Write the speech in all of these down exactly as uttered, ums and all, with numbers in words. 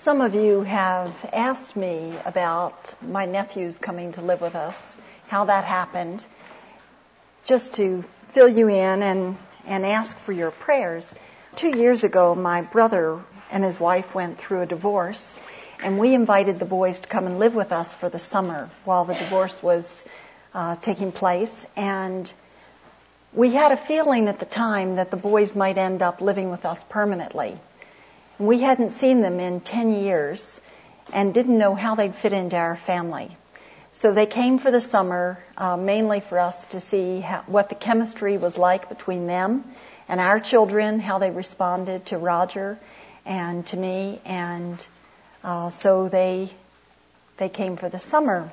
Some of you have asked me about my nephews coming to live with us, how that happened. Just to fill you in and, and ask for your prayers. Two years ago, my brother and his wife went through a divorce, and we invited the boys to come and live with us for the summer while the divorce was uh, taking place. And we had a feeling at the time that the boys might end up living with us permanently. We hadn't seen them in ten years and didn't know how they'd fit into our family. So they came for the summer, uh, mainly for us to see how, what the chemistry was like between them and our children, how they responded to Roger and to me. And uh, so they they came for the summer.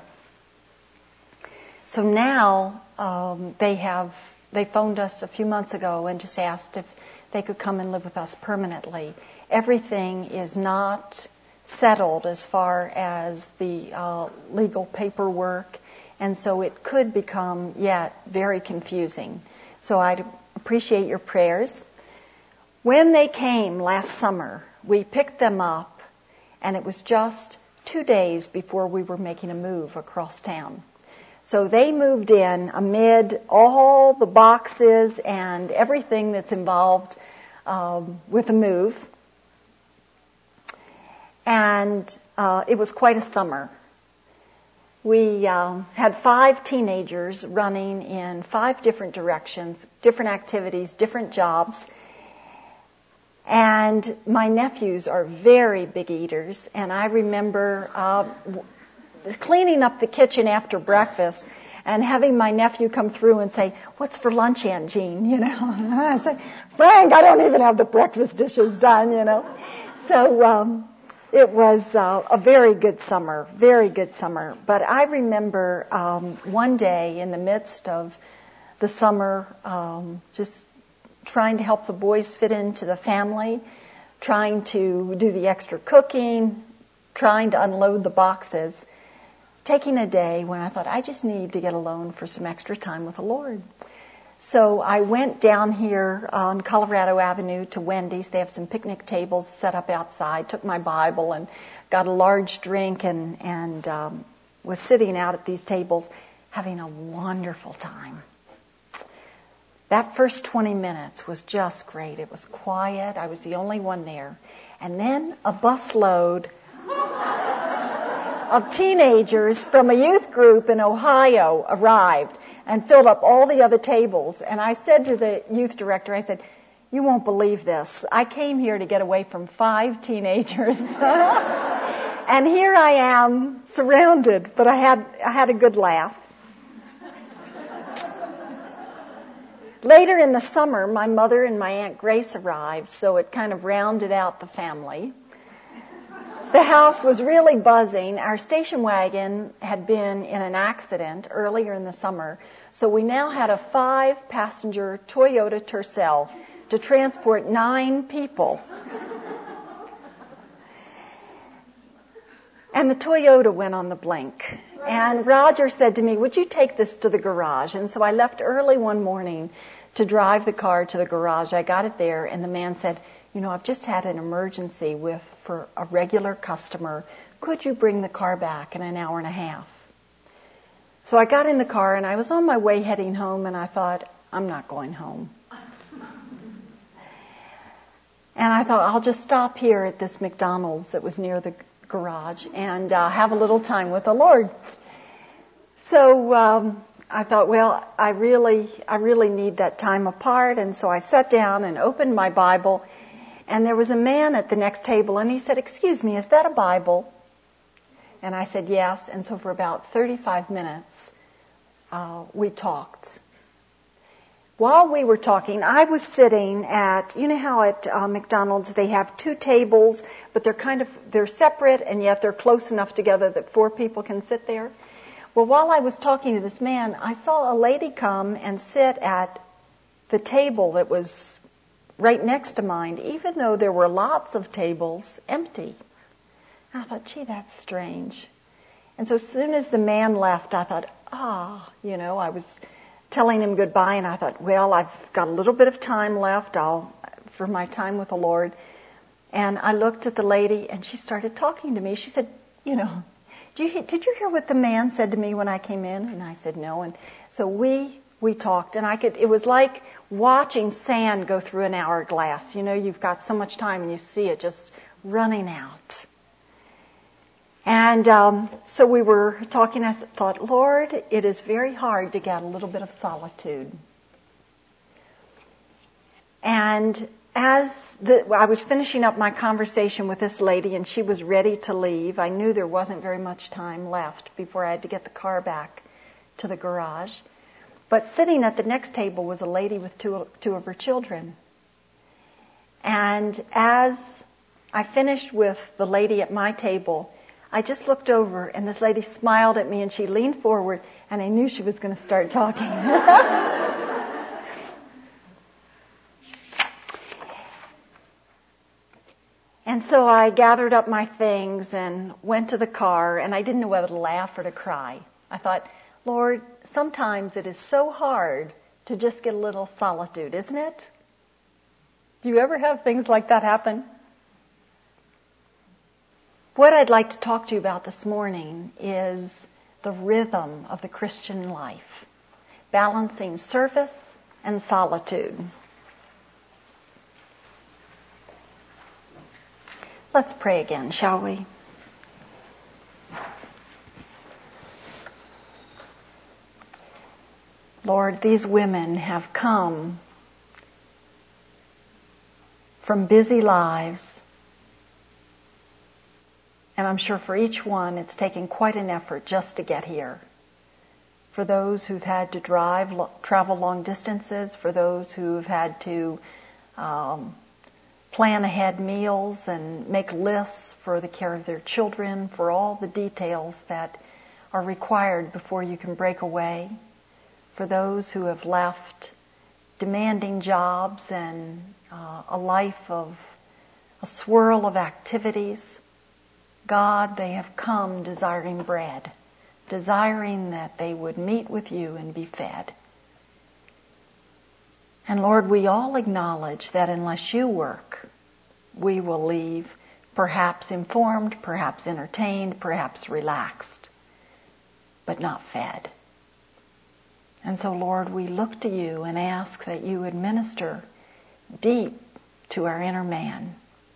So now um, they have they phoned us a few months ago and just asked if they could come and live with us permanently. Everything is not settled as far as the uh, legal paperwork, and so it could become yet very confusing. So I'd appreciate your prayers. When they came last summer, we picked them up, and it was just two days before we were making a move across town. So they moved in amid all the boxes and everything that's involved um, with a move. And uh, it was quite a summer. We uh, had five teenagers running in five different directions, different activities, different jobs. And my nephews are very big eaters. And I remember uh, cleaning up the kitchen after breakfast and having my nephew come through and say, "What's for lunch, Aunt Jean?" You know, and I say, "Frank, I don't even have the breakfast dishes done," you know. So, um, It was uh, a very good summer, very good summer. But I remember um, one day in the midst of the summer, um, just trying to help the boys fit into the family, trying to do the extra cooking, trying to unload the boxes, taking a day when I thought, I just need to get alone for some extra time with the Lord. So I went down here on Colorado Avenue to Wendy's. They have some picnic tables set up outside. Took my Bible and got a large drink and, and um, was sitting out at these tables having a wonderful time. That first twenty minutes was just great. It was quiet. I was the only one there. And then a busload of teenagers from a youth group in Ohio arrived and filled up all the other tables. And I said to the youth director, I said, "You won't believe this. I came here to get away from five teenagers." And here I am, surrounded, but I had I had a good laugh. Later in the summer, my mother and my Aunt Grace arrived, so it kind of rounded out the family. The house was really buzzing. Our station wagon had been in an accident earlier in the summer, so we now had a five-passenger Toyota Tercel to transport nine people. And the Toyota went on the blink. And Roger said to me, "Would you take this to the garage?" And so I left early one morning to drive the car to the garage. I got it there, and the man said, "You know, I've just had an emergency with for a regular customer. Could you bring the car back in an hour and a half?" So I got in the car, and I was on my way heading home, and I thought, I'm not going home. And I thought, I'll just stop here at this McDonald's that was near the garage and uh, have a little time with the Lord. So um, I thought, well, I really, I really need that time apart, and so I sat down and opened my Bible. And there was a man at the next table, and he said, "Excuse me, is that a Bible?" And I said, "Yes." And so for about thirty-five minutes, uh, we talked. While we were talking, I was sitting at, you know how at uh, McDonald's they have two tables, but they're kind of, they're separate, and yet they're close enough together that four people can sit there? Well, while I was talking to this man, I saw a lady come and sit at the table that was right next to mine, even though there were lots of tables empty. And I thought, gee, that's strange. And so as soon as the man left, I thought, ah, you know, I was telling him goodbye, and I thought, well, I've got a little bit of time left I'll for my time with the Lord. And I looked at the lady, and she started talking to me. She said, you know, did you, did you hear what the man said to me when I came in? And I said, no. And so we we talked, and I could. It was like watching sand go through an hourglass. You know, you've got so much time, and you see it just running out. And um, so we were talking. I thought, Lord, it is very hard to get a little bit of solitude. And as the, I was finishing up my conversation with this lady and she was ready to leave, I knew there wasn't very much time left before I had to get the car back to the garage. But sitting at the next table was a lady with two, two of her children. And as I finished with the lady at my table, I just looked over and this lady smiled at me and she leaned forward and I knew she was going to start talking. And so I gathered up my things and went to the car, and I didn't know whether to laugh or to cry. I thought, Lord, sometimes it is so hard to just get a little solitude, isn't it? Do you ever have things like that happen? What I'd like to talk to you about this morning is the rhythm of the Christian life, balancing service and solitude. Let's pray again, shall we? Lord, these women have come from busy lives, and I'm sure for each one it's taken quite an effort just to get here. For those who've had to drive, travel long distances, for those who've had to um, plan ahead meals and make lists for the care of their children, for all the details that are required before you can break away. For those who have left demanding jobs and uh, a life of a swirl of activities, God, they have come desiring bread, desiring that they would meet with you and be fed. And Lord, we all acknowledge that unless you work, we will leave perhaps informed, perhaps entertained, perhaps relaxed, but not fed. And so, Lord, we look to you and ask that you would minister deep to our inner man.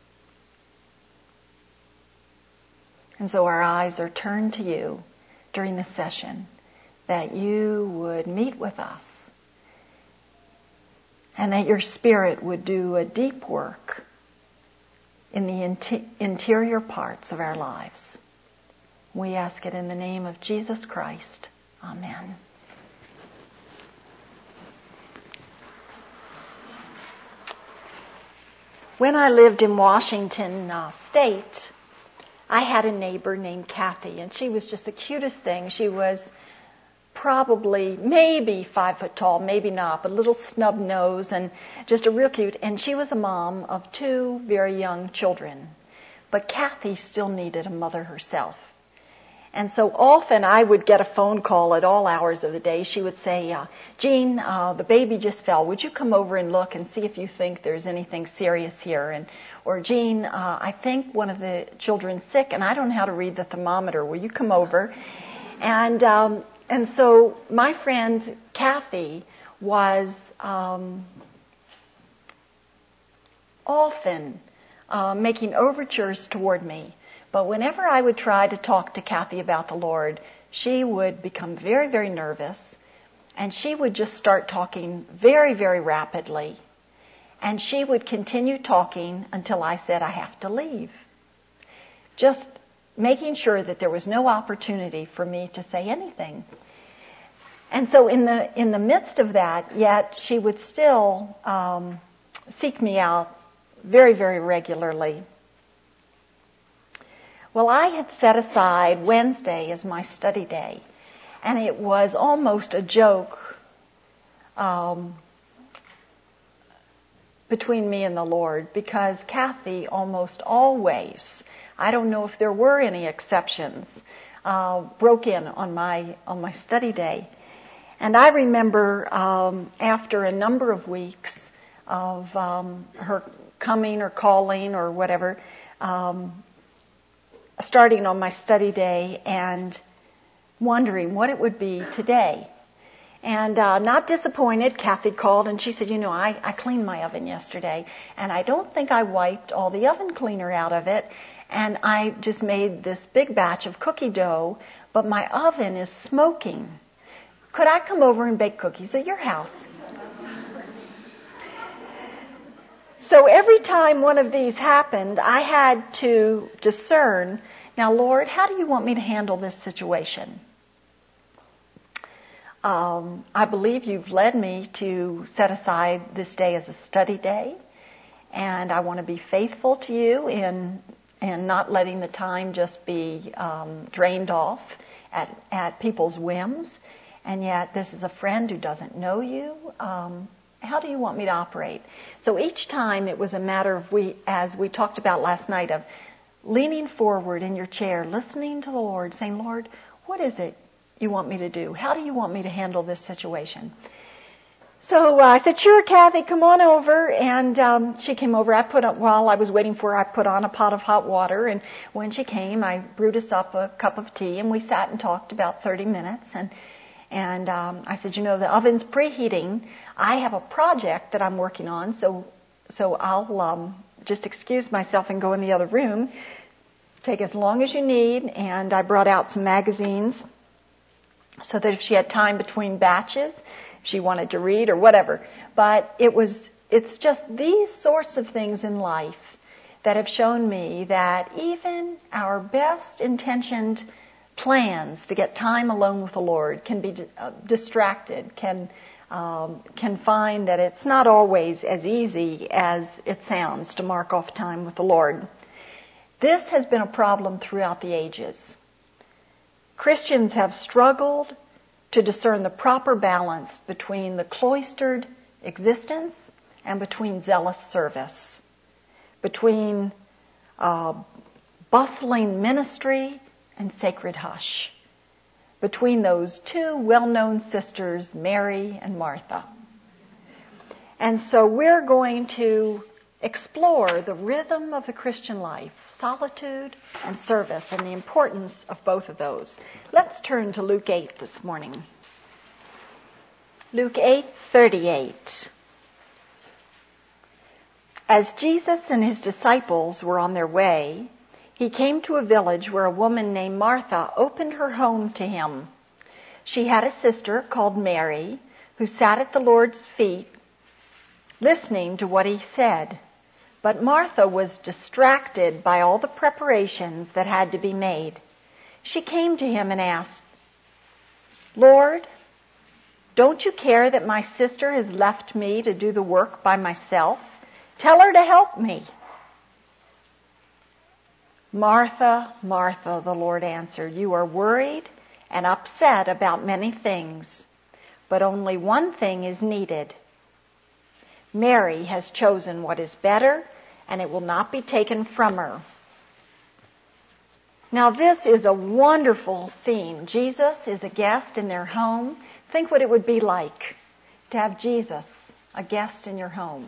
And so our eyes are turned to you during this session, that you would meet with us, and that your Spirit would do a deep work in the in- interior parts of our lives. We ask it in the name of Jesus Christ. Amen. When I lived in Washington uh, State, I had a neighbor named Kathy, and she was just the cutest thing. She was probably maybe five foot tall, maybe not, but a little snub nose and just a real cute. And she was a mom of two very young children. But Kathy still needed a mother herself. And so often I would get a phone call at all hours of the day. She would say, uh, Jean, uh, the baby just fell. Would you come over and look and see if you think there's anything serious here? And Or, Jean, uh, I think one of the children's sick and I don't know how to read the thermometer. Will you come over? And um, and so my friend Kathy was um, often uh, making overtures toward me. But whenever I would try to talk to Kathy about the Lord, she would become very, very nervous, and she would just start talking very, very rapidly. And she would continue talking until I said, I have to leave. Just making sure that there was no opportunity for me to say anything. And so in the in the midst of that, yet she would still um, seek me out very, very regularly. Well, I had set aside Wednesday as my study day, and it was almost a joke um, between me and the Lord, because Kathy almost always, I don't know if there were any exceptions, uh, broke in on my on my study day. And I remember um, after a number of weeks of um, her coming or calling or whatever, um, starting on my study day and wondering what it would be today. And uh, not disappointed, Kathy called and she said, you know, I, I cleaned my oven yesterday and I don't think I wiped all the oven cleaner out of it. And I just made this big batch of cookie dough, but my oven is smoking. Could I come over and bake cookies at your house? So every time one of these happened, I had to discern, now Lord, how do you want me to handle this situation? Um, I believe you've led me to set aside this day as a study day, and I want to be faithful to you in in not letting the time just be um, drained off at at people's whims. And yet, this is a friend who doesn't know you. Um, how do you want me to operate? So each time it was a matter of we, as we talked about last night, of leaning forward in your chair, listening to the Lord, saying, Lord, what is it you want me to do? How do you want me to handle this situation? So uh, I said, sure, Kathy, come on over. And um, she came over. I put up, while I was waiting for her, I put on a pot of hot water. And when she came, I brewed us up a cup of tea. And we sat and talked about thirty minutes. And and um, I said, you know, the oven's preheating. I have a project that I'm working on. So, so I'll um, just excuse myself and go in the other room. Take as long as you need. And I brought out some magazines, so that if she had time between batches, if she wanted to read or whatever. But it was, it's just these sorts of things in life that have shown me that even our best intentioned plans to get time alone with the Lord can be uh, distracted, can um, can find that it's not always as easy as it sounds to mark off time with the Lord. This has been a problem throughout the ages. Christians have struggled to discern the proper balance between the cloistered existence and between zealous service, between uh, bustling ministry and sacred hush, between those two well-known sisters, Mary and Martha. And so we're going to explore the rhythm of the Christian life, solitude and service, and the importance of both of those. Let's turn to Luke eight this morning. Luke eight thirty-eight. As Jesus and his disciples were on their way, he came to a village where a woman named Martha opened her home to him. She had a sister called Mary who sat at the Lord's feet listening to what he said. But Martha was distracted by all the preparations that had to be made. She came to him and asked, Lord, don't you care that my sister has left me to do the work by myself? Tell her to help me. Martha, Martha, the Lord answered, you are worried and upset about many things, but only one thing is needed. Mary has chosen what is better, and it will not be taken from her. Now this is a wonderful scene. Jesus is a guest in their home. Think what it would be like to have Jesus, a guest in your home.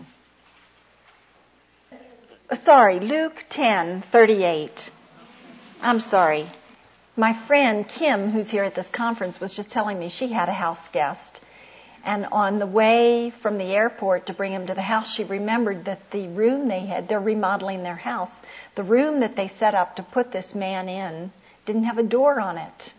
Sorry, Luke ten thirty-eight. I'm sorry. My friend Kim, who's here at this conference, was just telling me she had a house guest. And on the way from the airport to bring him to the house, she remembered that the room they had, they're remodeling their house, the room that they set up to put this man in didn't have a door on it.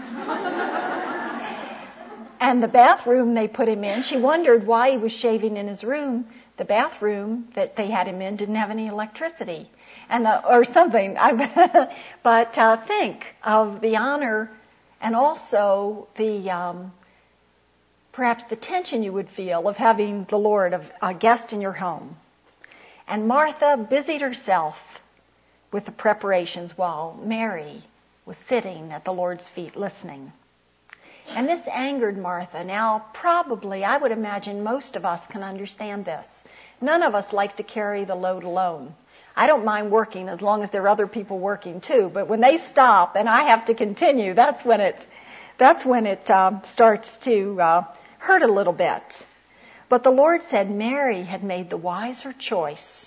And the bathroom they put him in, she wondered why he was shaving in his room. The bathroom that they had him in didn't have any electricity, and the, or something. But uh, think of the honor and also the um, perhaps the tension you would feel of having the Lord, of a guest in your home. And Martha busied herself with the preparations while Mary was sitting at the Lord's feet listening. And this angered Martha. Now, probably, I would imagine most of us can understand this. None of us like to carry the load alone. I don't mind working as long as there are other people working too, but when they stop and I have to continue, that's when it, that's when it um, starts to uh, hurt a little bit. But the Lord said Mary had made the wiser choice,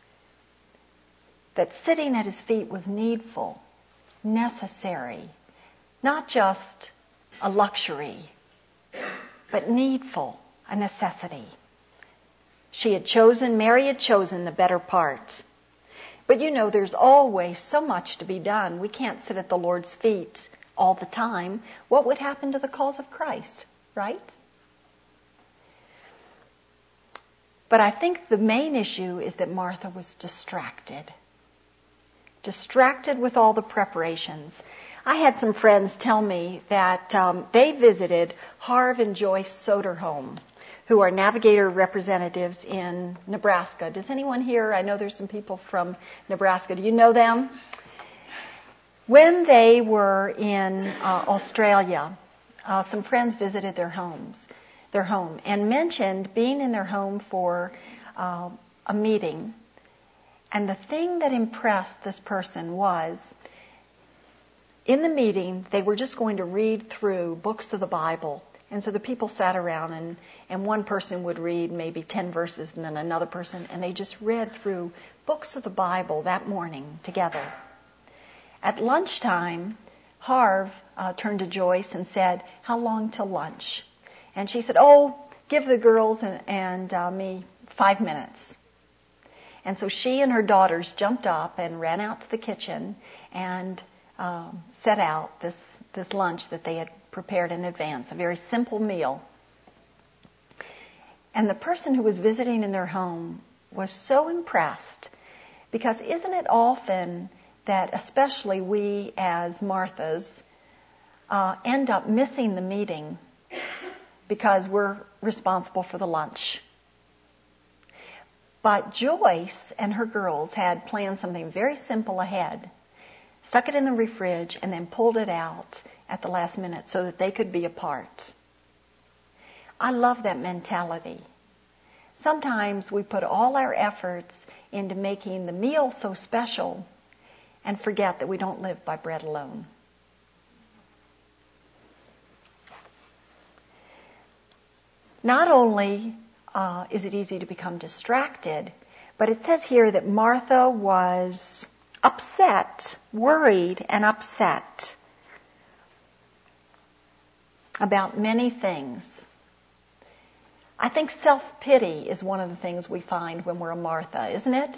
that sitting at his feet was needful, necessary, not just a luxury, but needful, a necessity. She had chosen, Mary had chosen the better part. But you know, there's always so much to be done. We can't sit at the Lord's feet all the time. What would happen to the cause of Christ, right? But I think the main issue is that Martha was distracted. Distracted with all the preparations. I had some friends tell me that um, they visited Harv and Joyce Soderholm, who are navigator representatives in Nebraska. Does anyone here? I know there's some people from Nebraska. Do you know them? When they were in uh, Australia, uh, some friends visited their homes, their home, and mentioned being in their home for uh, a meeting. And the thing that impressed this person was, in the meeting, they were just going to read through books of the Bible. And so the people sat around, and, and one person would read maybe ten verses, and then another person, and they just read through books of the Bible that morning together. At lunchtime, Harv uh, turned to Joyce and said, "How long till lunch?" And she said, "Oh, give the girls and, and uh, me five minutes." And so she and her daughters jumped up and ran out to the kitchen and um, set out this, this lunch that they had prepared in advance, a very simple meal. And the person who was visiting in their home was so impressed, because isn't it often that especially we as Marthas uh, end up missing the meeting because we're responsible for the lunch? But Joyce and her girls had planned something very simple ahead, stuck it in the fridge, and then pulled it out at the last minute so that they could be a part. I love that mentality. Sometimes we put all our efforts into making the meal so special and forget that we don't live by bread alone. Not only uh, is it easy to become distracted, but it says here that Martha was upset, worried and upset about many things. I think self-pity is one of the things we find when we're a Martha, isn't it?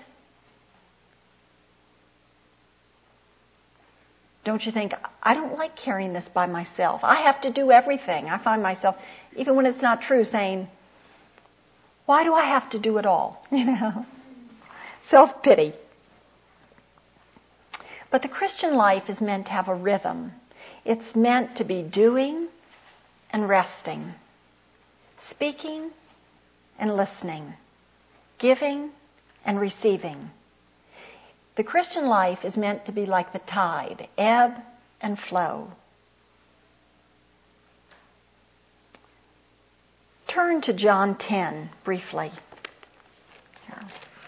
Don't you think, I don't like carrying this by myself. I have to do everything. I find myself, even when it's not true, saying, why do I have to do it all? You know, self-pity. But the Christian life is meant to have a rhythm. It's meant to be doing and resting, speaking and listening, giving and receiving. The Christian life is meant to be like the tide, ebb and flow. Turn to John ten briefly. Here.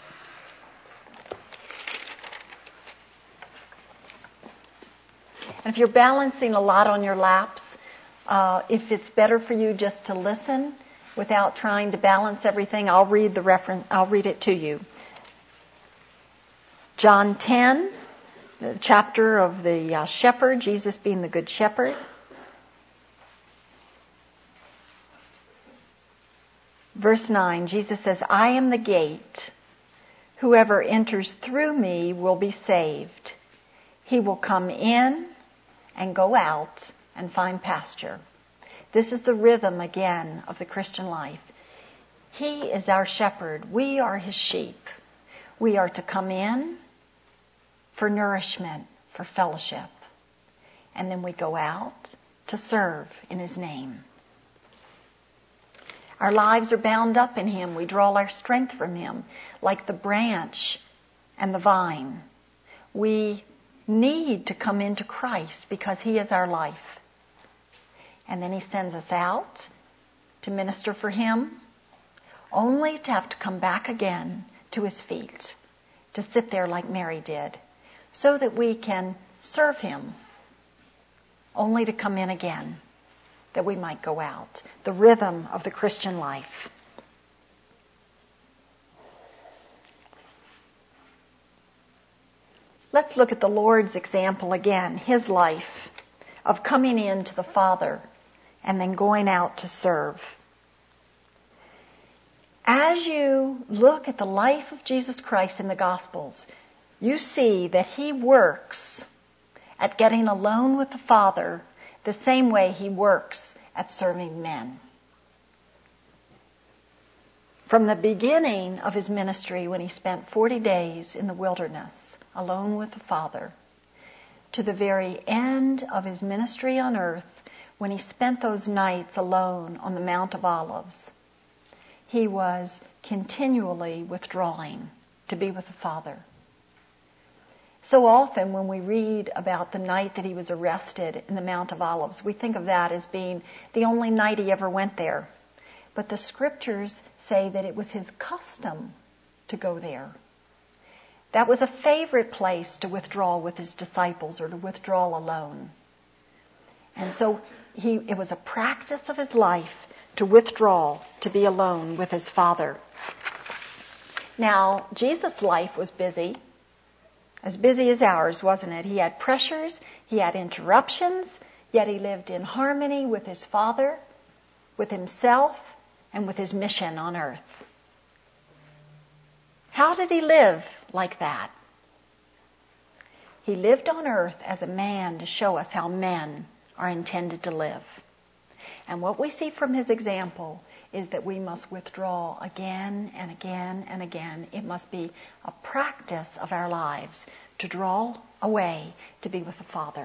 And if you're balancing a lot on your laps, uh, if it's better for you just to listen without trying to balance everything, I'll read the reference. I'll read it to you. John ten, the chapter of the uh, shepherd, Jesus being the good shepherd. Verse nine, Jesus says, I am the gate. Whoever enters through me will be saved. He will come in and go out and find pasture. This is the rhythm, again, of the Christian life. He is our shepherd. We are his sheep. We are to come in for nourishment, for fellowship. And then we go out to serve in his name. Our lives are bound up in him. We draw our strength from him, like the branch and the vine. We need to come into Christ because he is our life. And then he sends us out to minister for him, only to have to come back again to his feet, to sit there like Mary did, so that we can serve him, only to come in again, that we might go out. The rhythm of the Christian life. Let's look at the Lord's example again, his life of coming in to the Father and then going out to serve. As you look at the life of Jesus Christ in the Gospels, you see that he works at getting alone with the Father the same way he works at serving men. From the beginning of his ministry, when he spent forty days in the wilderness alone with the Father, to the very end of his ministry on earth, when he spent those nights alone on the Mount of Olives, he was continually withdrawing to be with the Father. So often when we read about the night that he was arrested in the Mount of Olives, we think of that as being the only night he ever went there. But the scriptures say that it was his custom to go there. That was a favorite place to withdraw with his disciples or to withdraw alone. And so he, it was a practice of his life to withdraw, to be alone with his Father. Now, Jesus' life was busy, as busy as ours, wasn't it? He had pressures, he had interruptions, yet he lived in harmony with his Father, with himself, and with his mission on earth. How did he live like that? He lived on earth as a man to show us how men are intended to live. And what we see from his example is that we must withdraw again and again and again. It must be a practice of our lives to draw away to be with the Father.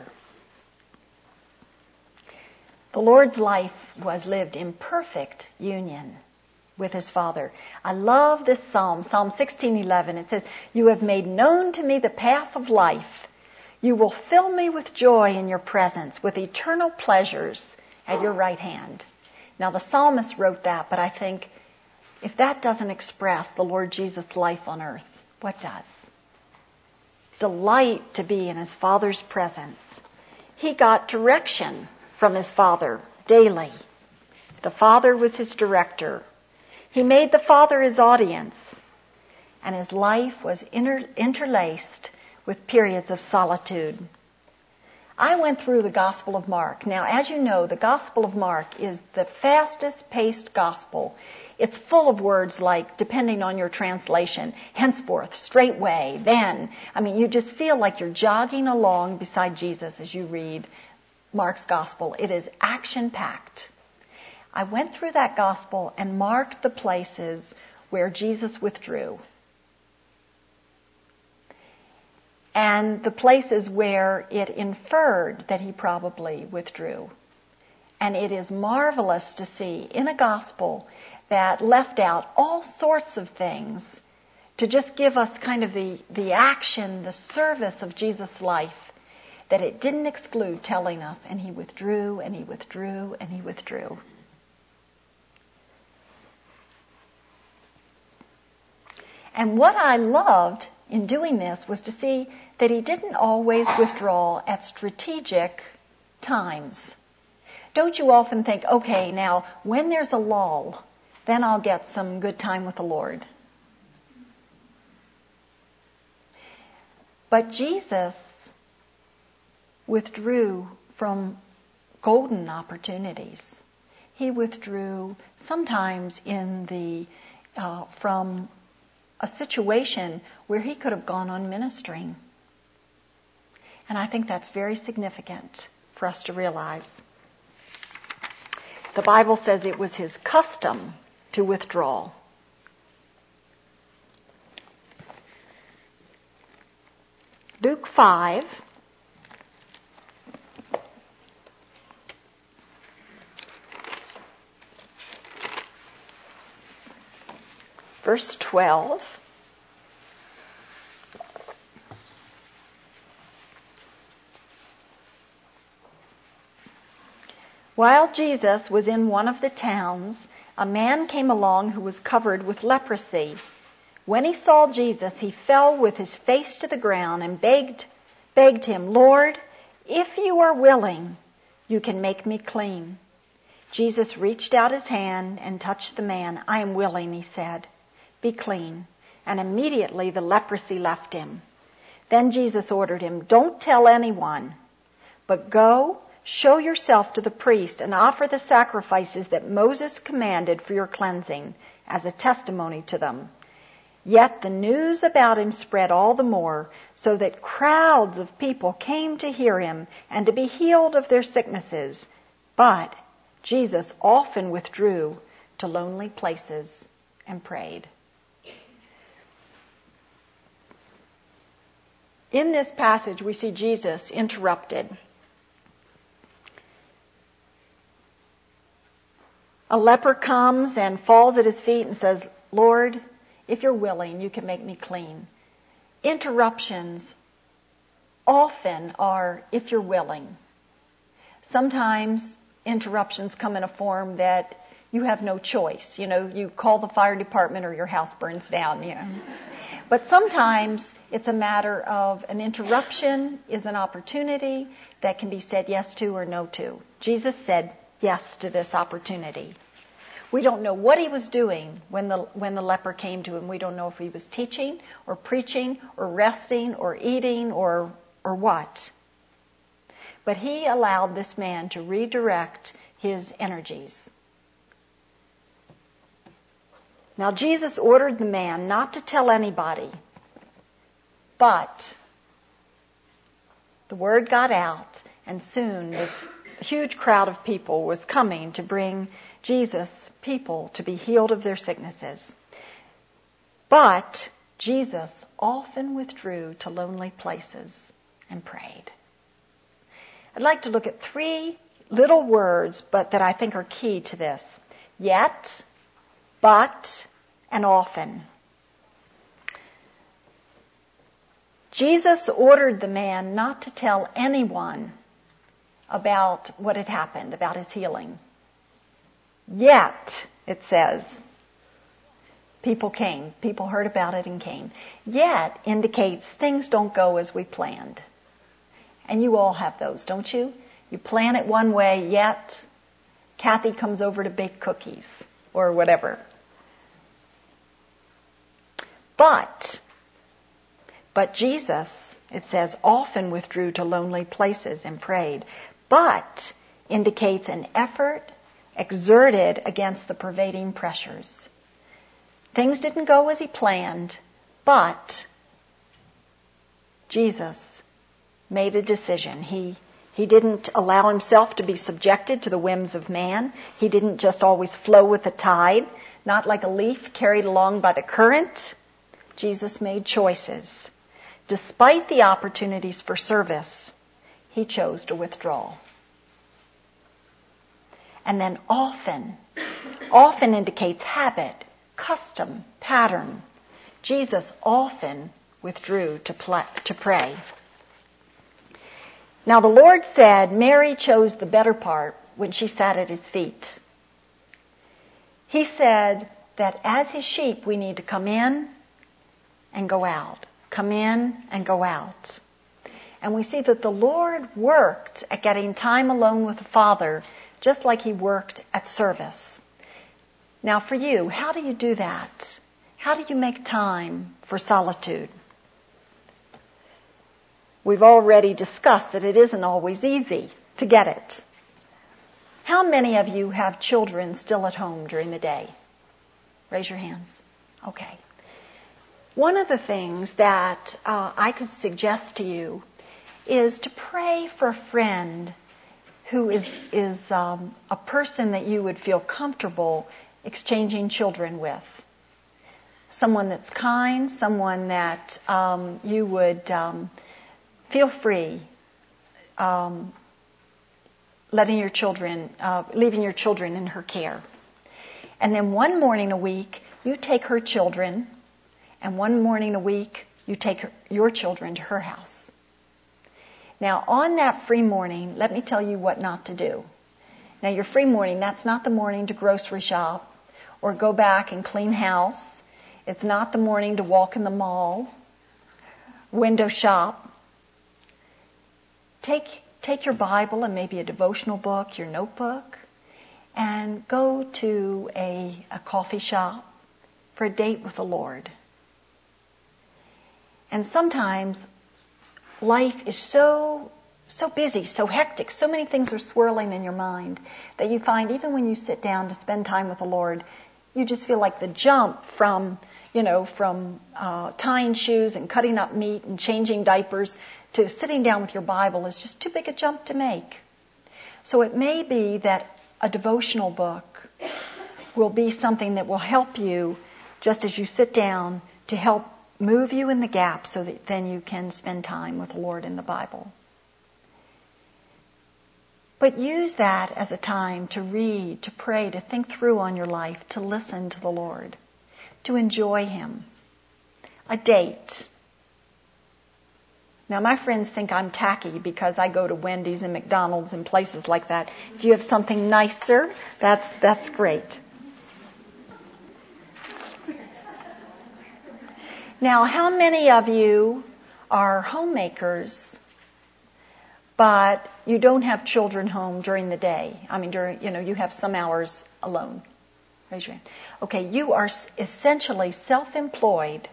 The Lord's life was lived in perfect union with his Father. I love this psalm, Psalm sixteen eleven. It says, "You have made known to me the path of life. You will fill me with joy in your presence, with eternal pleasures at your right hand." Now the psalmist wrote that, but I think if that doesn't express the Lord Jesus' life on earth, what does? Delight to be in his Father's presence. He got direction from his Father daily. The Father was his director. He made the Father his audience, and his life was inter- interlaced with periods of solitude. I went through the Gospel of Mark. Now, as you know, the Gospel of Mark is the fastest-paced gospel. It's full of words like, depending on your translation, henceforth, straightway, then. I mean, you just feel like you're jogging along beside Jesus as you read Mark's Gospel. It is action-packed. I went through that Gospel and marked the places where Jesus withdrew, and the places where it inferred that he probably withdrew. And it is marvelous to see in a gospel that left out all sorts of things to just give us kind of the, the action, the service of Jesus' life, that it didn't exclude telling us, and he withdrew, and he withdrew, and he withdrew. And what I loved in doing this was to see that he didn't always withdraw at strategic times. Don't you often think, okay, now when there's a lull, then I'll get some good time with the Lord? But Jesus withdrew from golden opportunities. He withdrew sometimes in the uh, from a situation where he could have gone on ministering. And I think that's very significant for us to realize. The Bible says it was his custom to withdraw. Luke five. Verse twelve. While Jesus was in one of the towns, a man came along who was covered with leprosy. When he saw Jesus, he fell with his face to the ground and begged, begged him, "Lord, if you are willing, you can make me clean." Jesus reached out his hand and touched the man. "I am willing," he said. "Be clean." And immediately the leprosy left him. Then Jesus ordered him, "Don't tell anyone, but go, show yourself to the priest and offer the sacrifices that Moses commanded for your cleansing as a testimony to them." Yet the news about him spread all the more, so that crowds of people came to hear him and to be healed of their sicknesses. But Jesus often withdrew to lonely places and prayed. In this passage, we see Jesus interrupted. A leper comes and falls at his feet and says, "Lord, if you're willing, you can make me clean." Interruptions often are, "if you're willing." Sometimes interruptions come in a form that you have no choice. You know, you call the fire department or your house burns down. You know. But sometimes it's a matter of an interruption is an opportunity that can be said yes to or no to. Jesus said yes to this opportunity. We don't know what he was doing when the when the leper came to him. We don't know if he was teaching or preaching or resting or eating or or what. But he allowed this man to redirect his energies. Now Jesus ordered the man not to tell anybody, but the word got out, and soon this huge crowd of people was coming to bring Jesus people to be healed of their sicknesses. But Jesus often withdrew to lonely places and prayed. I'd like to look at three little words, but that I think are key to this. Yet, but, and often. Jesus ordered the man not to tell anyone about what had happened, about his healing. Yet, it says, people came. People heard about it and came. Yet indicates things don't go as we planned. And you all have those, don't you? You plan it one way, yet Kathy comes over to bake cookies or whatever. But, but Jesus, it says, often withdrew to lonely places and prayed. But indicates an effort exerted against the pervading pressures. Things didn't go as he planned, but Jesus made a decision. He he didn't allow himself to be subjected to the whims of man. He didn't just always flow with the tide, not like a leaf carried along by the current. Jesus made choices. Despite the opportunities for service, he chose to withdraw. And then often, often indicates habit, custom, pattern. Jesus often withdrew to, pl- to pray. Now the Lord said Mary chose the better part when she sat at his feet. He said that as his sheep we need to come in and go out. Come in and go out. And we see that the Lord worked at getting time alone with the Father just like he worked at service. Now for you, how do you do that? How do you make time for solitude? We've already discussed that it isn't always easy to get it. How many of you have children still at home during the day? Raise your hands. Okay. One of the things that uh, I could suggest to you is to pray for a friend who is, is um, a person that you would feel comfortable exchanging children with. Someone that's kind, someone that um, you would um, feel free um, letting your children, uh, leaving your children in her care. And then one morning a week, you take her children, and one morning a week, you take her, your children to her house. Now, on that free morning, let me tell you what not to do. Now, your free morning, that's not the morning to grocery shop or go back and clean house. It's not the morning to walk in the mall, window shop. Take, take your Bible and maybe a devotional book, your notebook, and go to a, a coffee shop for a date with the Lord. And sometimes life is so, so busy, so hectic, so many things are swirling in your mind that you find even when you sit down to spend time with the Lord, you just feel like the jump from, you know, from uh, tying shoes and cutting up meat and changing diapers to sitting down with your Bible is just too big a jump to make. So it may be that a devotional book will be something that will help you just as you sit down to help move you in the gap so that then you can spend time with the Lord in the Bible. But use that as a time to read, to pray, to think through on your life, to listen to the Lord, to enjoy Him. A date. Now, my friends think I'm tacky because I go to Wendy's and McDonald's and places like that. If you have something nicer, that's that's great. Now, how many of you are homemakers, but you don't have children home during the day? I mean, during, you know, you have some hours alone. Raise your hand. Okay, you are essentially self-employed.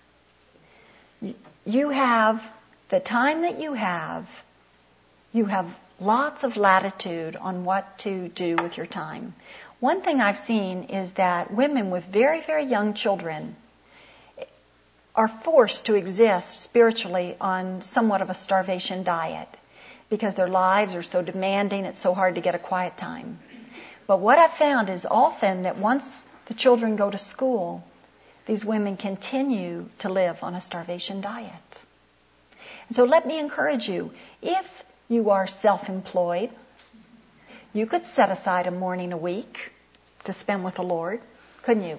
You have the time that you have, you have lots of latitude on what to do with your time. One thing I've seen is that women with very, very young children are forced to exist spiritually on somewhat of a starvation diet because their lives are so demanding, it's so hard to get a quiet time. But what I've found is often that once the children go to school, these women continue to live on a starvation diet. And so let me encourage you, if you are self-employed, you could set aside a morning a week to spend with the Lord, couldn't you?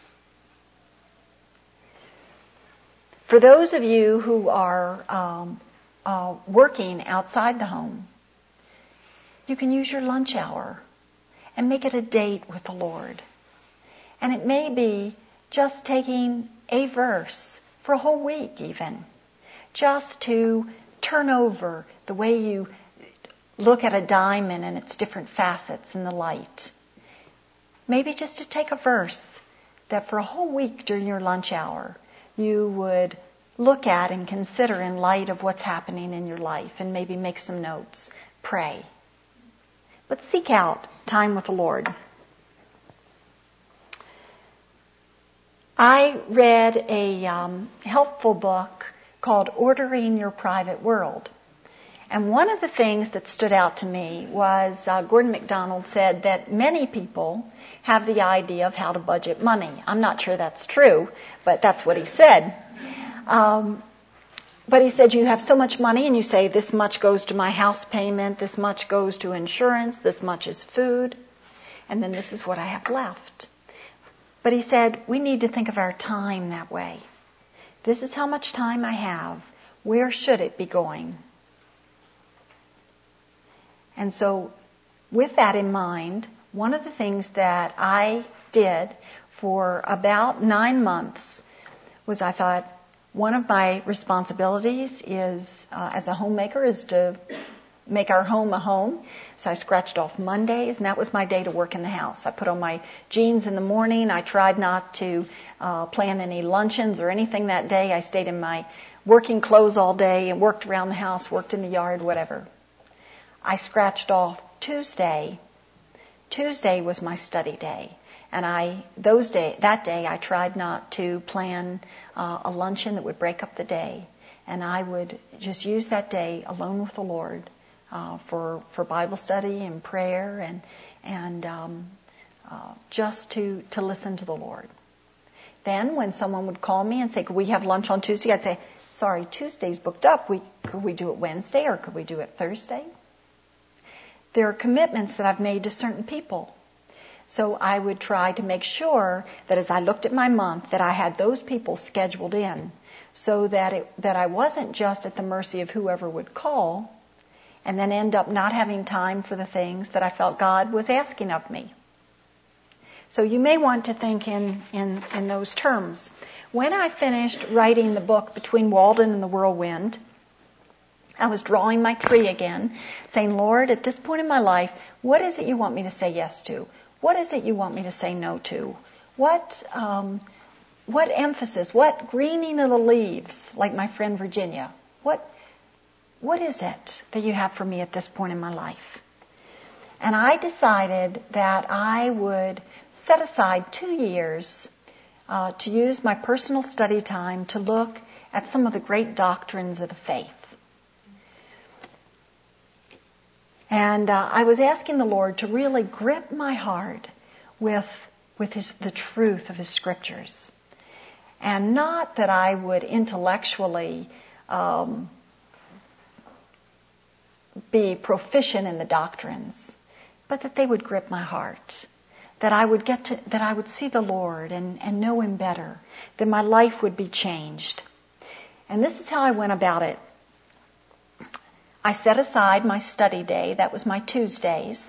For those of you who are um, uh, working outside the home, you can use your lunch hour and make it a date with the Lord. And it may be just taking a verse for a whole week even, just to turn over the way you look at a diamond and its different facets in the light. Maybe just to take a verse that for a whole week during your lunch hour you would look at and consider in light of what's happening in your life and maybe make some notes. Pray. But seek out time with the Lord. I read a um, helpful book called Ordering Your Private World. And one of the things that stood out to me was uh, Gordon MacDonald said that many people have the idea of how to budget money. I'm not sure that's true, but that's what he said. Um, but he said you have so much money and you say this much goes to my house payment, this much goes to insurance, this much is food, and then this is what I have left. But he said we need to think of our time that way. This is how much time I have. Where should it be going? And so with that in mind, one of the things that I did for about nine months was I thought one of my responsibilities is, uh, as a homemaker, is to make our home a home. So I scratched off Mondays, and that was my day to work in the house. I put on my jeans in the morning. I tried not to uh, plan any luncheons or anything that day. I stayed in my working clothes all day and worked around the house, worked in the yard, whatever. I scratched off Tuesday. Tuesday was my study day. And I, those day, that day, I tried not to plan uh, a luncheon that would break up the day. And I would just use that day alone with the Lord uh, for for Bible study and prayer and and um, uh, just to to listen to the Lord. Then, when someone would call me and say, "Could we have lunch on Tuesday?" I'd say, "Sorry, Tuesday's booked up. We could we do it Wednesday or could we do it Thursday?" There are commitments that I've made to certain people. So I would try to make sure that as I looked at my month that I had those people scheduled in so that it, that I wasn't just at the mercy of whoever would call and then end up not having time for the things that I felt God was asking of me. So you may want to think in, in, in those terms. When I finished writing the book Between Walden and the Whirlwind, I was drawing my tree again, saying, Lord, at this point in my life, what is it you want me to say yes to? What is it you want me to say no to? What um, what emphasis, what greening of the leaves, like my friend Virginia? What what is it that you have for me at this point in my life? And I decided that I would set aside two years uh, to use my personal study time to look at some of the great doctrines of the faith. And uh, I was asking the Lord to really grip my heart with with his, the truth of His Scriptures. And not that I would intellectually um, be proficient in the doctrines, but that they would grip my heart. That I would get to, that I would see the Lord and, and know Him better. That my life would be changed. And this is how I went about it. I set aside my study day. That was my Tuesdays.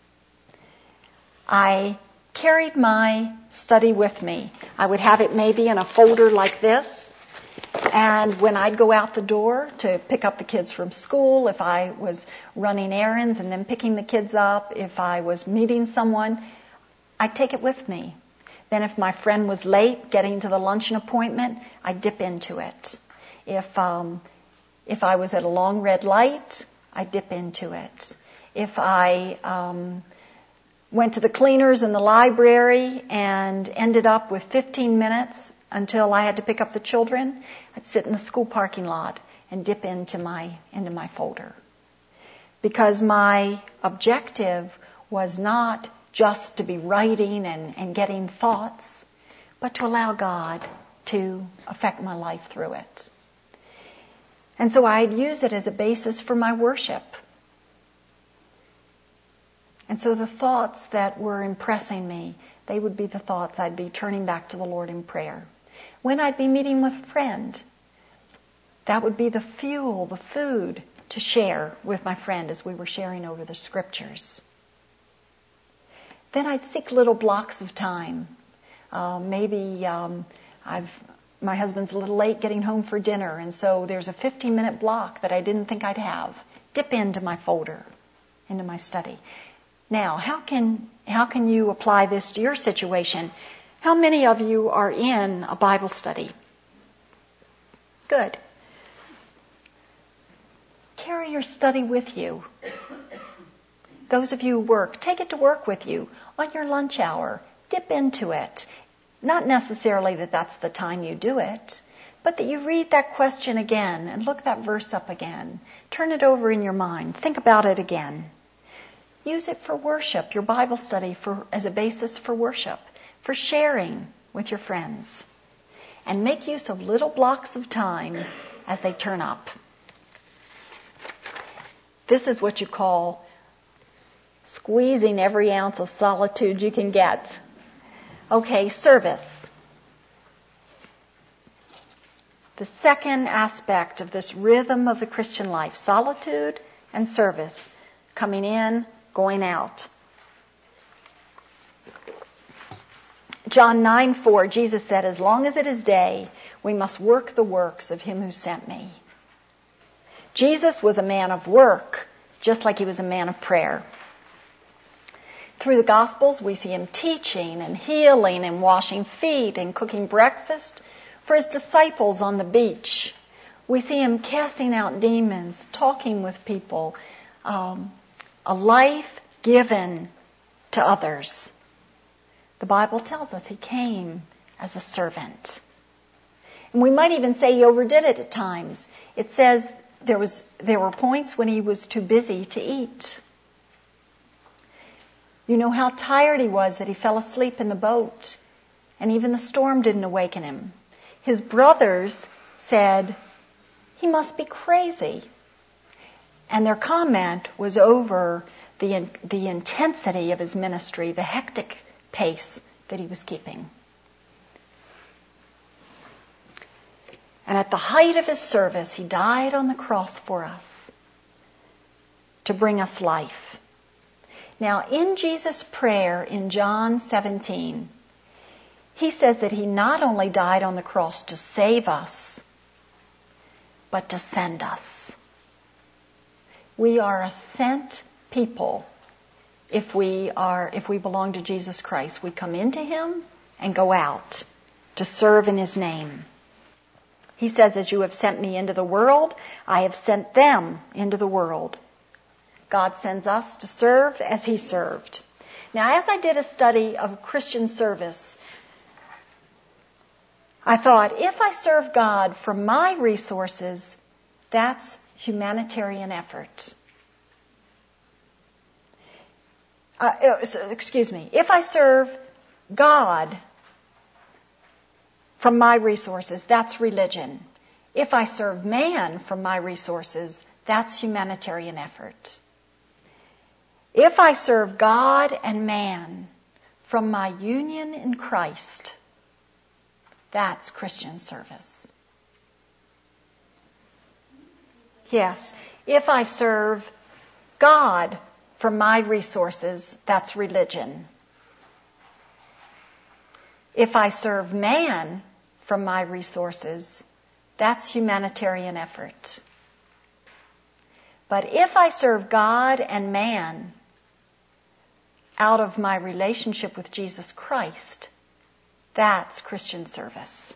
I carried my study with me. I would have it maybe in a folder like this. And when I'd go out the door to pick up the kids from school, if I was running errands and then picking the kids up, if I was meeting someone, I'd take it with me. Then if my friend was late getting to the luncheon appointment, I'd dip into it. If um, if I was at a long red light, I'd dip into it. If I um, went to the cleaners in the library and ended up with fifteen minutes until I had to pick up the children, I'd sit in the school parking lot and dip into my into my folder. Because my objective was not just to be writing and, and getting thoughts, but to allow God to affect my life through it. And so I'd use it as a basis for my worship. And so the thoughts that were impressing me, they would be the thoughts I'd be turning back to the Lord in prayer. When I'd be meeting with a friend, that would be the fuel, the food to share with my friend as we were sharing over the Scriptures. Then I'd seek little blocks of time. Uh, maybe um, I've my husband's a little late getting home for dinner, and so there's a fifteen-minute block that I didn't think I'd have. Dip into my folder, into my study. Now, how can how can you apply this to your situation? How many of you are in a Bible study? Good. Carry your study with you. Those of you who work, take it to work with you on your lunch hour. Dip into it. Not necessarily that that's the time you do it, but that you read that question again and look that verse up again. Turn it over in your mind. Think about it again. Use it for worship, your Bible study for as a basis for worship, for sharing with your friends. And make use of little blocks of time as they turn up. This is what you call squeezing every ounce of solitude you can get. Okay, service. The second aspect of this rhythm of the Christian life, solitude and service, coming in, going out. John nine four, Jesus said, as long as it is day, we must work the works of Him who sent me. Jesus was a man of work, just like He was a man of prayer. Through the Gospels, we see Him teaching and healing and washing feet and cooking breakfast for His disciples on the beach. We see Him casting out demons, talking with people, um, a life given to others. The Bible tells us He came as a servant. And we might even say He overdid it at times. It says there was there were points when He was too busy to eat. You know how tired He was that He fell asleep in the boat, and even the storm didn't awaken Him. His brothers said, He must be crazy. And their comment was over the the intensity of His ministry, the hectic pace that He was keeping. And at the height of His service, He died on the cross for us to bring us life. Now, in Jesus' prayer in John seventeen, He says that He not only died on the cross to save us, but to send us. We are a sent people if we are, if we belong to Jesus Christ. We come into Him and go out to serve in His name. He says, as you have sent me into the world, I have sent them into the world. God sends us to serve as He served. Now, as I did a study of Christian service, I thought, if I serve God from my resources, that's humanitarian effort. Uh, excuse me. If I serve God from my resources, that's religion. If I serve man from my resources, that's humanitarian effort. If I serve God and man from my union in Christ, that's Christian service. Yes, if I serve God from my resources, that's religion. If I serve man from my resources, that's humanitarian effort. But if I serve God and man out of my relationship with Jesus Christ, that's Christian service.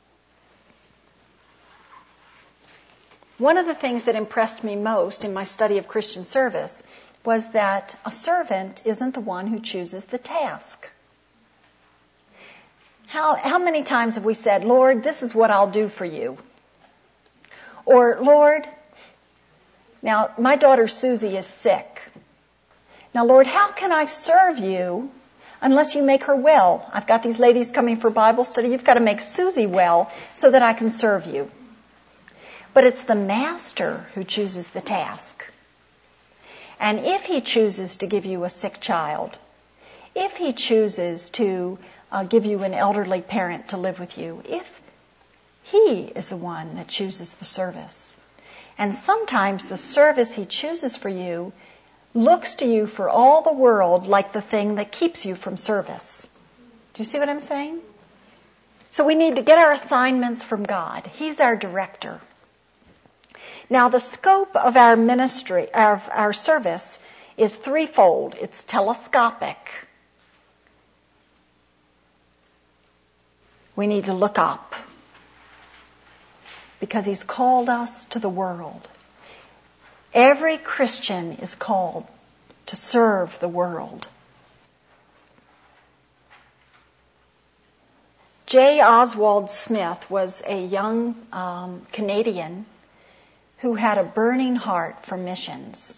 One of the things that impressed me most in my study of Christian service was that a servant isn't the one who chooses the task. How, how many times have we said, Lord, this is what I'll do for you? Or, Lord, now my daughter Susie is sick. Now, Lord, how can I serve you unless you make her well? I've got these ladies coming for Bible study. You've got to make Susie well so that I can serve you. But it's the master who chooses the task. And if he chooses to give you a sick child, if he chooses to uh, give you an elderly parent to live with you, if he is the one that chooses the service. And sometimes the service he chooses for you looks to you for all the world like the thing that keeps you from service. Do you see what I'm saying? So we need to get our assignments from God. He's our director. Now, the scope of our ministry, our, our service, is threefold. It's telescopic. We need to look up because He's called us to the world. Every Christian is called to serve the world. J. Oswald Smith was a young um, Canadian who had a burning heart for missions.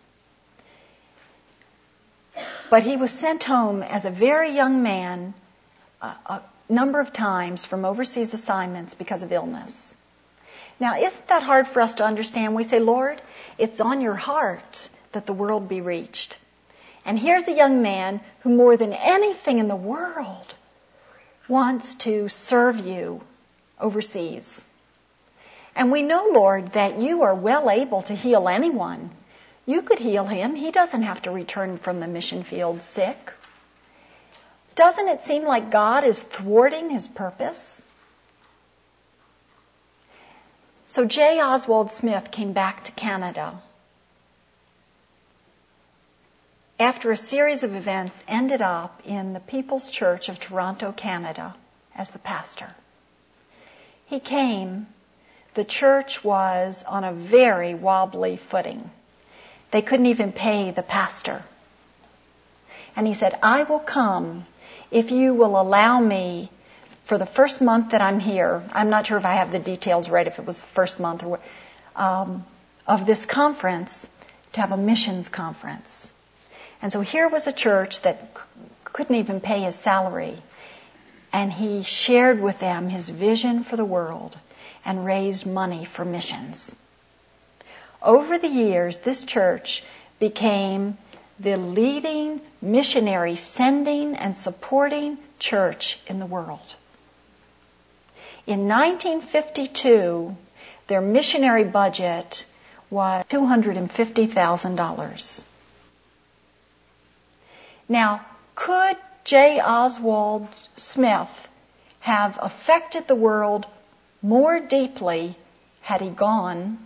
But he was sent home as a very young man a, a number of times from overseas assignments because of illness. Now, isn't that hard for us to understand? We say, Lord, it's on your heart that the world be reached. And here's a young man who more than anything in the world wants to serve you overseas. And we know, Lord, that you are well able to heal anyone. You could heal him. He doesn't have to return from the mission field sick. Doesn't it seem like God is thwarting His purpose? So J. Oswald Smith came back to Canada. After a series of events, ended up in the People's Church of Toronto, Canada, as the pastor. He came. The church was on a very wobbly footing. They couldn't even pay the pastor. And he said, I will come if you will allow me for the first month that I'm here. I'm not sure if I have the details right, if it was the first month or what, um, of this conference, to have a missions conference. And so here was a church that c- couldn't even pay his salary. And he shared with them his vision for the world and raised money for missions. Over the years, this church became the leading missionary sending and supporting church in the world. In nineteen fifty-two, their missionary budget was two hundred fifty thousand dollars. Now, could J. Oswald Smith have affected the world more deeply had he gone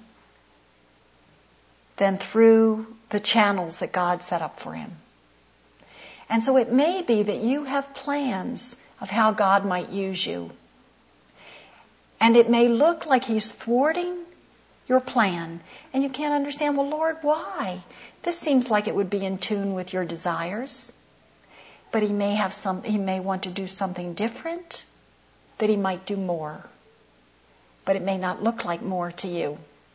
than through the channels that God set up for him? And so it may be that you have plans of how God might use you. And it may look like he's thwarting your plan. And you can't understand, well, Lord, why? This seems like it would be in tune with your desires. But he may have some, he may want to do something different, that he might do more. But it may not look like more to you.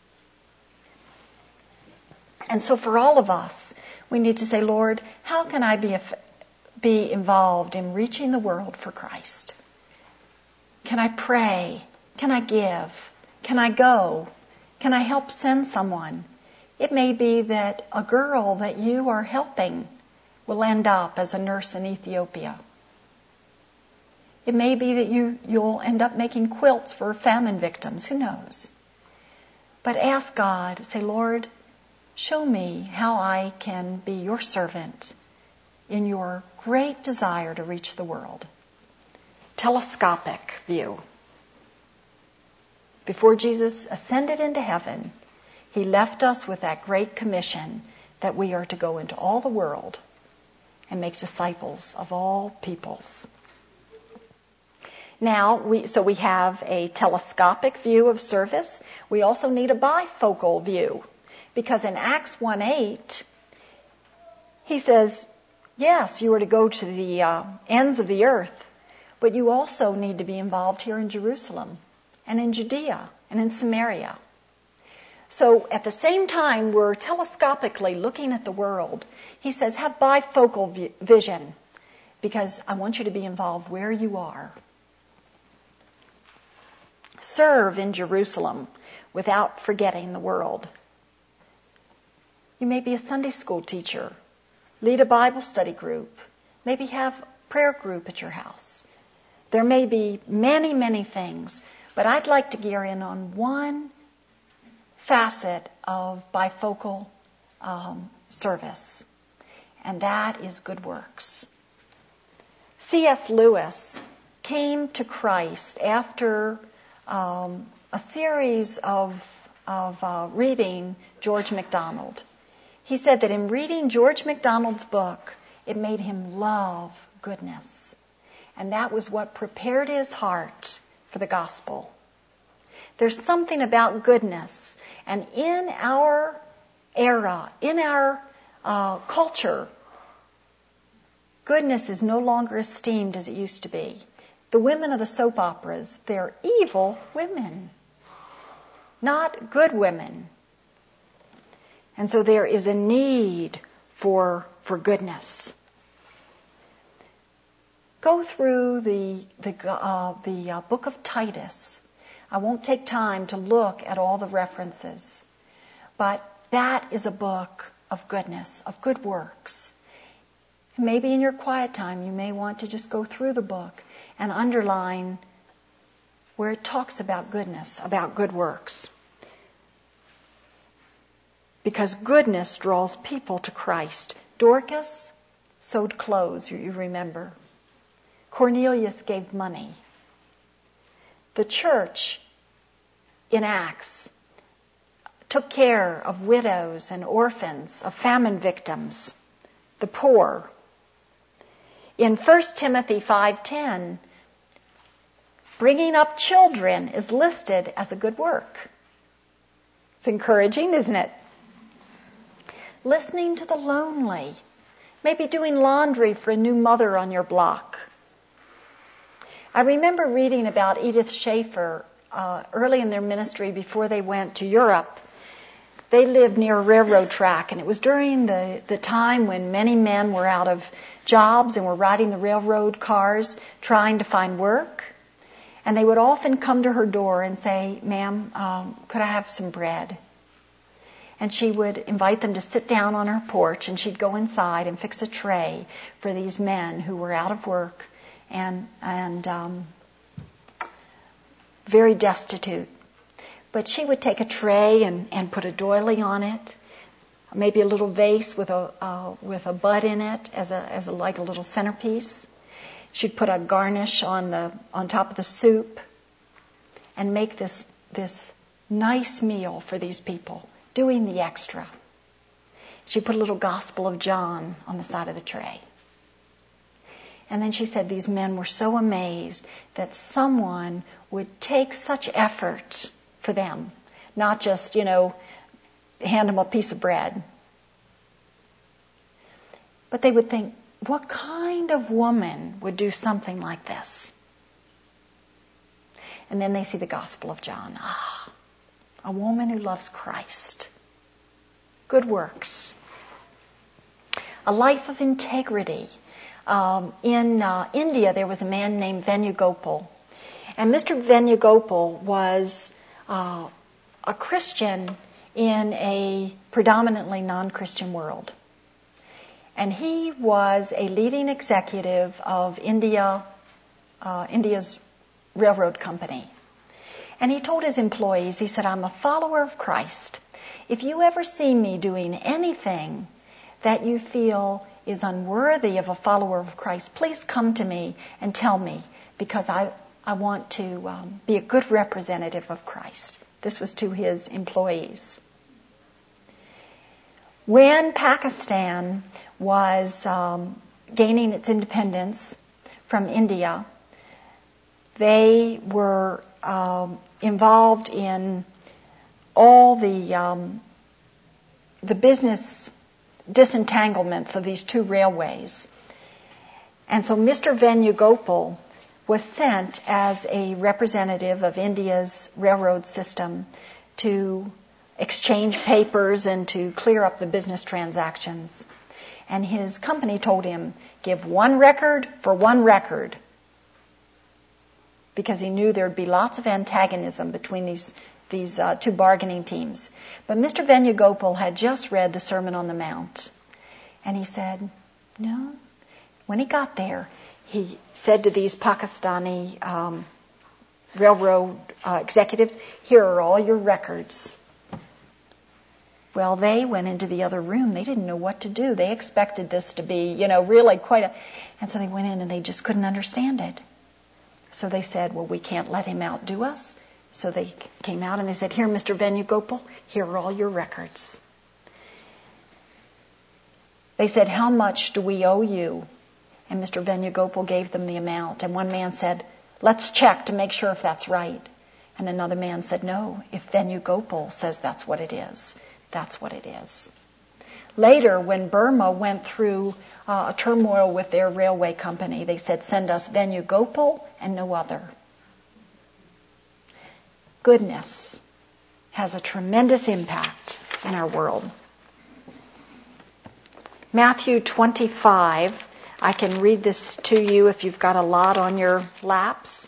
And so for all of us, we need to say, Lord, how can I be, be involved in reaching the world for Christ? Can I pray? Can I give? Can I go? Can I help send someone? It may be that a girl that you are helping will end up as a nurse in Ethiopia. It may be that you, you'll end up making quilts for famine victims. Who knows? But ask God, say, Lord, show me how I can be your servant in your great desire to reach the world. Telescopic view. Before Jesus ascended into heaven, he left us with that great commission that we are to go into all the world and make disciples of all peoples. Now, we, so we have a telescopic view of service. We also need a bifocal view. Because in Acts one eight, he says, yes, you are to go to the uh, ends of the earth, but you also need to be involved here in Jerusalem and in Judea and in Samaria. So at the same time we're telescopically looking at the world, he says, have bifocal vision, because I want you to be involved where you are. Serve in Jerusalem without forgetting the world. You may be a Sunday school teacher, lead a Bible study group, maybe have a prayer group at your house. There may be many, many things, but I'd like to gear in on one facet of bifocal um, service, and that is good works. C S Lewis came to Christ after um, a series of, of uh, reading George MacDonald. He said that in reading George MacDonald's book, it made him love goodness. And that was what prepared his heart for the gospel. There's something about goodness. And in our era, in our uh, culture, goodness is no longer esteemed as it used to be. The women of the soap operas, they're evil women, not good women. And so there is a need for, for goodness. Go through the, the, uh, the uh, book of Titus. I won't take time to look at all the references, but that is a book of goodness, of good works. And maybe in your quiet time you may want to just go through the book and underline where it talks about goodness, about good works. Because goodness draws people to Christ. Dorcas sewed clothes, you remember. Cornelius gave money. The church in Acts took care of widows and orphans, of famine victims, the poor. In First Timothy five ten, bringing up children is listed as a good work. It's encouraging, isn't it? Listening to the lonely, maybe doing laundry for a new mother on your block. I remember reading about Edith Schaefer uh, early in their ministry before they went to Europe. They lived near a railroad track, and it was during the, the time when many men were out of jobs and were riding the railroad cars trying to find work. And they would often come to her door and say, ma'am, um, could I have some bread? And she would invite them to sit down on her porch, and she'd go inside and fix a tray for these men who were out of work and and um, very destitute. But she would take a tray and, and put a doily on it, maybe a little vase with a uh, with a bud in it as a as a like a little centerpiece. She'd put a garnish on the on top of the soup, and make this this nice meal for these people, doing the extra. She put a little Gospel of John on the side of the tray. And then she said these men were so amazed that someone would take such effort for them, not just, you know, hand them a piece of bread. But they would think, what kind of woman would do something like this? And then they see the Gospel of John. Ah, a woman who loves Christ. Good works. A life of integrity. Um, in uh, India, there was a man named Venugopal. And Mister Venugopal was uh, a Christian in a predominantly non-Christian world. And he was a leading executive of India, uh, India's railroad company. And he told his employees, he said, I'm a follower of Christ. If you ever see me doing anything that you feel is unworthy of a follower of Christ, please come to me and tell me, because I, I want to um, be a good representative of Christ. This was to his employees. When Pakistan was um, gaining its independence from India, they were um, involved in all the um, the business disentanglements of these two railways. And so Mister Venugopal was sent as a representative of India's railroad system to exchange papers and to clear up the business transactions. And his company told him, give one record for one record, because he knew there'd be lots of antagonism between these these uh, two bargaining teams. But Mister Venugopal had just read the Sermon on the Mount, and he said, no. When he got there, he said to these Pakistani um, railroad uh, executives, here are all your records. Well, they went into the other room. They didn't know what to do. They expected this to be, you know, really quite a... And so they went in and they just couldn't understand it. So they said, well, we can't let him outdo us. So they came out and they said, here, Mister Venugopal, here are all your records. They said, how much do we owe you? And Mister Venugopal gave them the amount. And one man said, let's check to make sure if that's right. And another man said, no, if Venugopal says that's what it is, that's what it is. Later, when Burma went through uh, a turmoil with their railway company, they said, send us Venugopal and no other. Goodness has a tremendous impact in our world. Matthew twenty-five. I can read this to you if you've got a lot on your laps.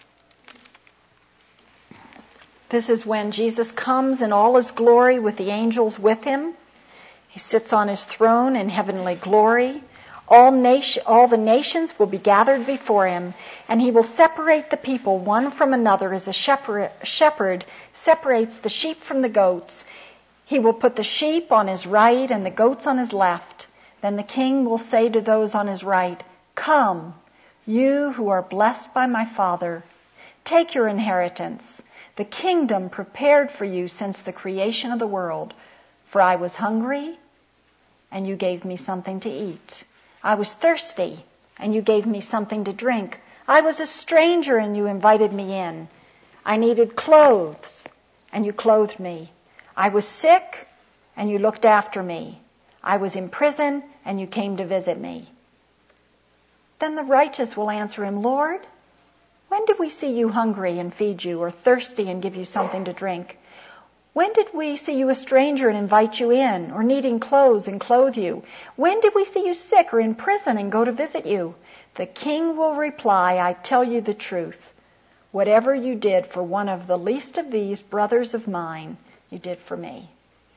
This is when Jesus comes in all his glory with the angels with him. He sits on his throne in heavenly glory. All nation, all the nations will be gathered before him, and he will separate the people one from another as a shepherd, shepherd separates the sheep from the goats. He will put the sheep on his right and the goats on his left. Then the king will say to those on his right, come, you who are blessed by my Father, take your inheritance, the kingdom prepared for you since the creation of the world. For I was hungry, and you gave me something to eat. I was thirsty, and you gave me something to drink. I was a stranger, and you invited me in. I needed clothes, and you clothed me. I was sick, and you looked after me. I was in prison, and you came to visit me. Then the righteous will answer him, Lord, when did we see you hungry and feed you, or thirsty and give you something to drink? When did we see you a stranger and invite you in, or needing clothes and clothe you? When did we see you sick or in prison and go to visit you? The king will reply, I tell you the truth. Whatever you did for one of the least of these brothers of mine, you did for me.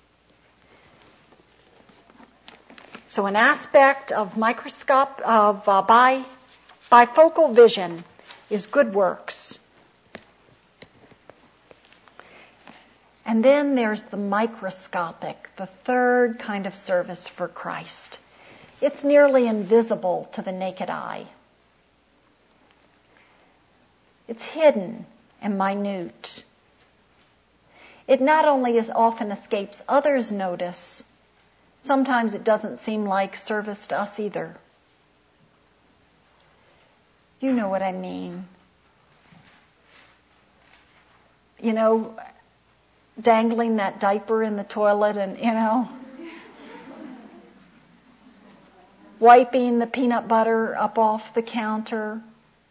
So an aspect of microscope, of uh, bi, bifocal vision is good works. And then there's the microscopic, the third kind of service for Christ. It's nearly invisible to the naked eye. It's hidden and minute. It not only as often escapes others' notice, sometimes it doesn't seem like service to us either. You know what I mean. You know, dangling that diaper in the toilet and, you know, wiping the peanut butter up off the counter,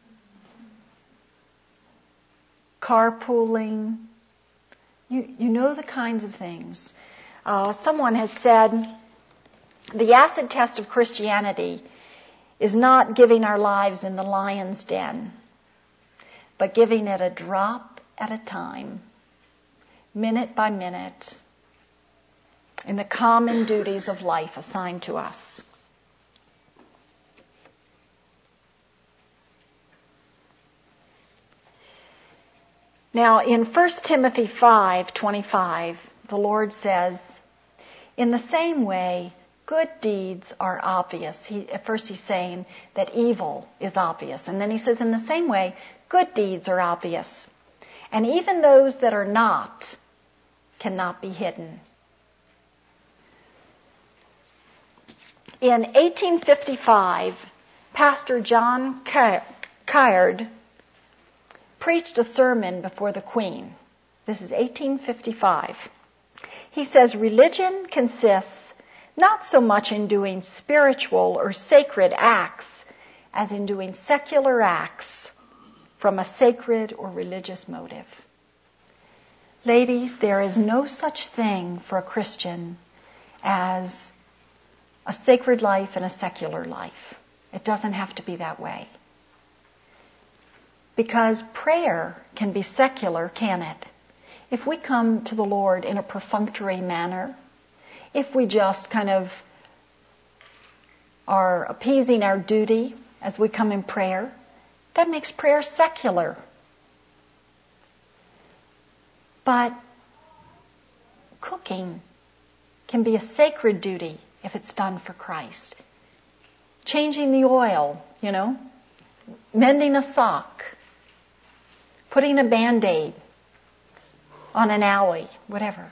carpooling. You, you know the kinds of things. Uh, someone has said the acid test of Christianity is not giving our lives in the lion's den, but giving it a drop at a time, minute by minute, in the common duties of life assigned to us. Now, in First Timothy five twenty-five, the Lord says, in the same way, good deeds are obvious. He, at first he's saying that evil is obvious. And then he says, in the same way, good deeds are obvious. And even those that are not cannot be hidden. In eighteen fifty-five, Pastor John Caird preached a sermon before the Queen. This is eighteen fifty-five. He says, religion consists not so much in doing spiritual or sacred acts as in doing secular acts from a sacred or religious motive. Ladies, there is no such thing for a Christian as a sacred life and a secular life. It doesn't have to be that way. Because prayer can be secular, can it? If we come to the Lord in a perfunctory manner, if we just kind of are appeasing our duty as we come in prayer, that makes prayer secular. But cooking can be a sacred duty if it's done for Christ. Changing the oil, you know, mending a sock, putting a Band-Aid on an alley, whatever.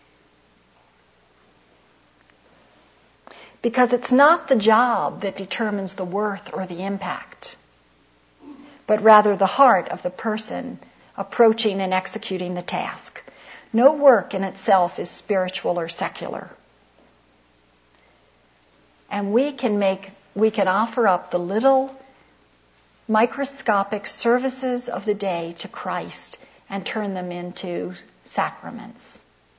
Because it's not the job that determines the worth or the impact, but rather the heart of the person approaching and executing the task. No work in itself is spiritual or secular. And we can make, we can offer up the little microscopic services of the day to Christ and turn them into sacraments.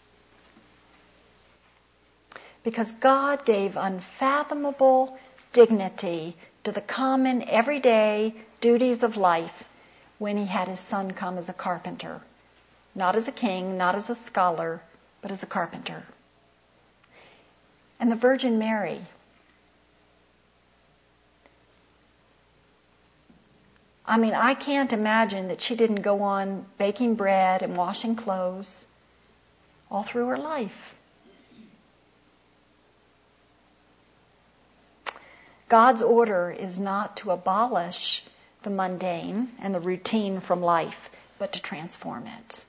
Because God gave unfathomable dignity to the common, everyday duties of life when He had His Son come as a carpenter. Not as a king, not as a scholar, but as a carpenter. And the Virgin Mary, I mean, I can't imagine that she didn't go on baking bread and washing clothes all through her life. God's order is not to abolish the mundane and the routine from life, but to transform it.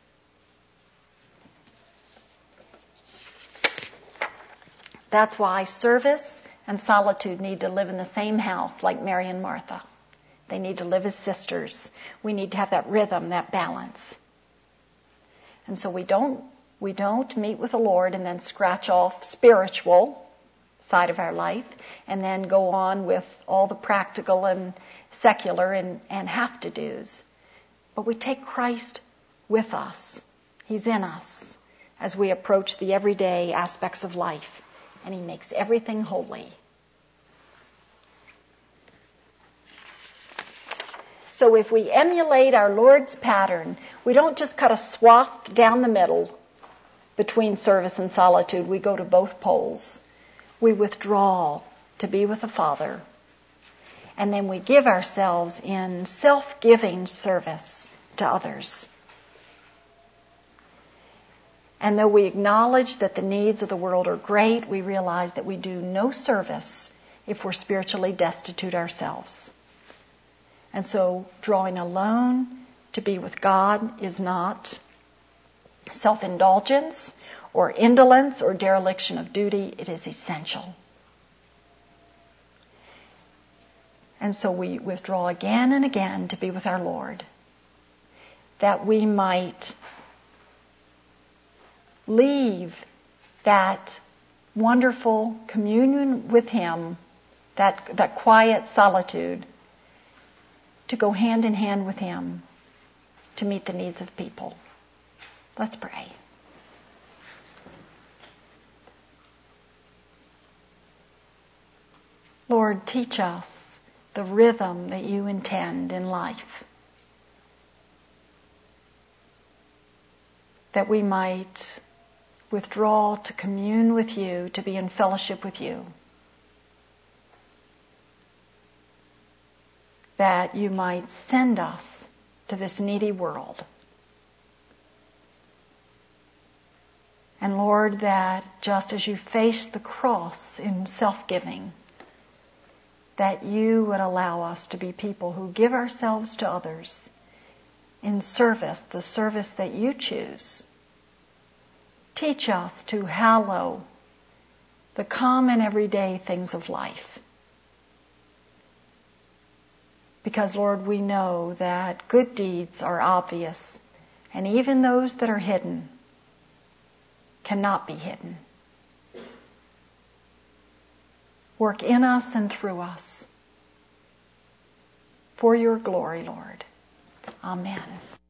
That's why service and solitude need to live in the same house, like Mary and Martha. They need to live as sisters. We need to have that rhythm, that balance. And so we don't we don't meet with the Lord and then scratch off spiritual side of our life and then go on with all the practical and secular and, and have-to-dos. But we take Christ with us. He's in us as we approach the everyday aspects of life, and He makes everything holy. So if we emulate our Lord's pattern, we don't just cut a swath down the middle between service and solitude. We go to both poles. We withdraw to be with the Father. And then we give ourselves in self-giving service to others. And though we acknowledge that the needs of the world are great, we realize that we do no service if we're spiritually destitute ourselves. And so drawing alone to be with God is not self-indulgence or indolence or dereliction of duty. It is essential. And so we withdraw again and again to be with our Lord, that we might leave that wonderful communion with Him, that, that quiet solitude, to go hand in hand with Him to meet the needs of people. Let's pray. Lord, teach us the rhythm that you intend in life, that we might withdraw to commune with you, to be in fellowship with you, that you might send us to this needy world. And Lord, that just as you faced the cross in self-giving, that you would allow us to be people who give ourselves to others in service, the service that you choose. Teach us to hallow the common everyday things of life. Because, Lord, we know that good deeds are obvious, and even those that are hidden cannot be hidden. Work in us and through us for your glory, Lord. Amen.